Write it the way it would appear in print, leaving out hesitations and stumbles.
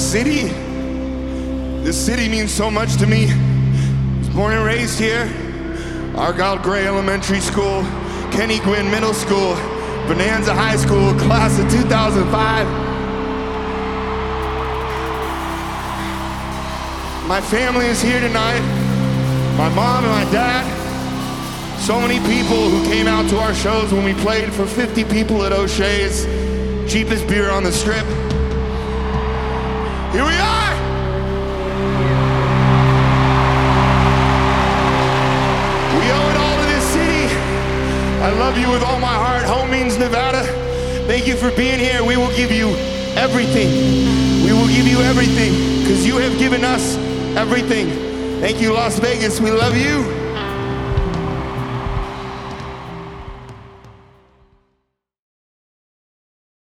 This city means so much to me. I was born and raised here. Argyle Gray Elementary School, Kenny Gwynn Middle School, Bonanza High School, class of 2005. My family is here tonight. My mom and my dad. So many people who came out to our shows when we played for 50 people at O'Shea's, cheapest beer on the strip. Here we are! We owe it all to this city. I love you with all my heart. Home means Nevada. Thank you for being here. We will give you everything. We will give you everything because you have given us everything. Thank you, Las Vegas. We love you.